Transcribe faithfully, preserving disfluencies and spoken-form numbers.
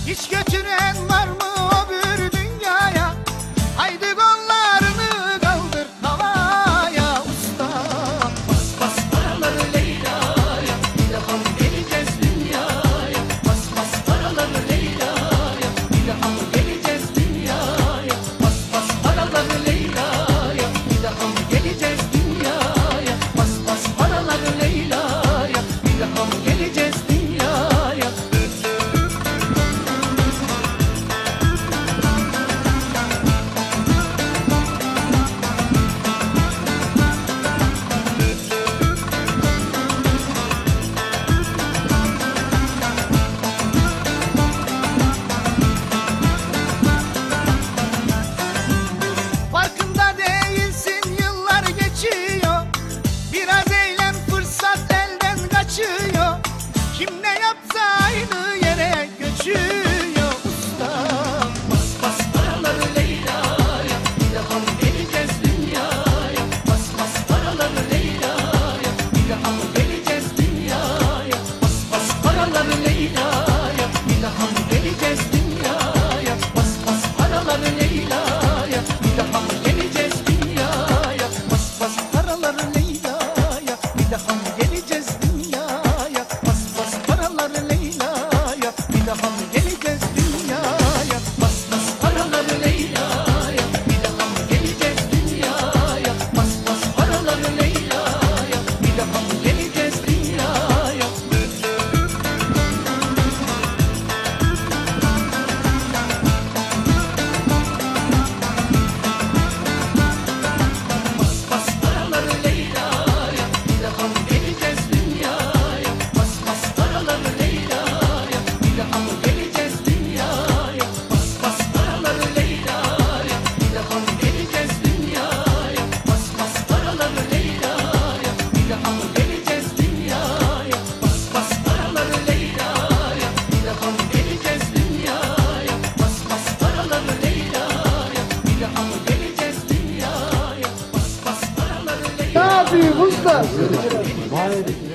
Hiç götüren var mı o bir dünyaya? Haydi kollarını kaldır havaya usta. Bas bas paraları Leyla'ya, bir daha mı geleceğiz dünyaya? Bas bas paraları Leyla'ya, bir daha mı geleceğiz dünyaya? Bas bas paraları Leyla'ya, bir daha mı geleceğiz dünyaya? Bas bas paraları Leyla'ya, bir daha mı geleceğiz dünyaya? Farkında değilsin, yıllar geçiyor. Biraz eğlen, fırsat elden kaçıyor. Kim ne yapsa aynı yere göçüyor usta. Bas bas paraları Leyla'ya, bir daha mı geleceğiz dünyaya? Bas bas paraları Leyla'ya, bir daha mı geleceğiz dünyaya? Bas bas paraları Leyla'ya, bir daha mı geleceğiz dünyaya? Bas bas paraları Leyla'ya, bir daha mı geleceğiz dünyaya? Bas bas paraları Leyla'ya, bir daha mı geleceğiz dünyaya? Bas bas paraları Leyla'ya, bir daha mı geleceğiz dünyaya? Bas bas paraları Leyla'ya, bir daha mı geleceğiz dünyaya? Bas bas paraları Leyla'ya, bir daha mı geleceğiz dünyaya? Bas bas paraları Leyla'ya, bir daha mı geleceğiz dünyaya? Bas bas paraları Leyla'ya, bir daha mı geleceğiz dünyaya? Bas bas paraları Leyla'ya, bir daha mı geleceğiz dünyaya? Bas bas paraları Leyla'ya, bir daha mı geleceğiz dünyaya? Bas bas paraları Leyla'ya, bir daha mı geleceğiz dünyaya? Bas bas paraları Leyla'ya, bir daha mı geleceğiz dünyaya? Bas bas paraları Leyla'ya. Ne yapayım usta?